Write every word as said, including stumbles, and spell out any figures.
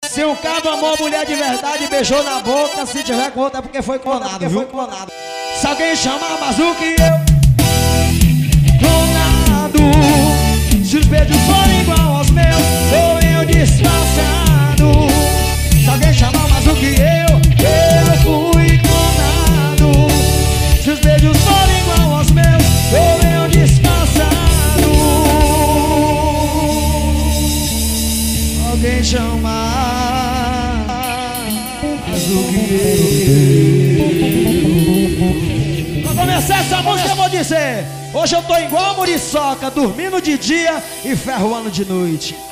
Se um cabo amou a mulher de verdade, beijou na boca, se tiver com outra é porque foi clonado, porque foi clonado. Se alguém chamar mais do que eu, clonado. Se os beijos forem igual aos meus, sou eu disfarçado. Se alguém chamar mais do que eu, eu fui clonado. Se os beijos forem igual aos meus, sou eu disfarçado. Alguém chamar mais do que eu. Pra começar essa música eu vou dizer: hoje eu tô igual a muriçoca, dormindo de dia e ferroando de noite.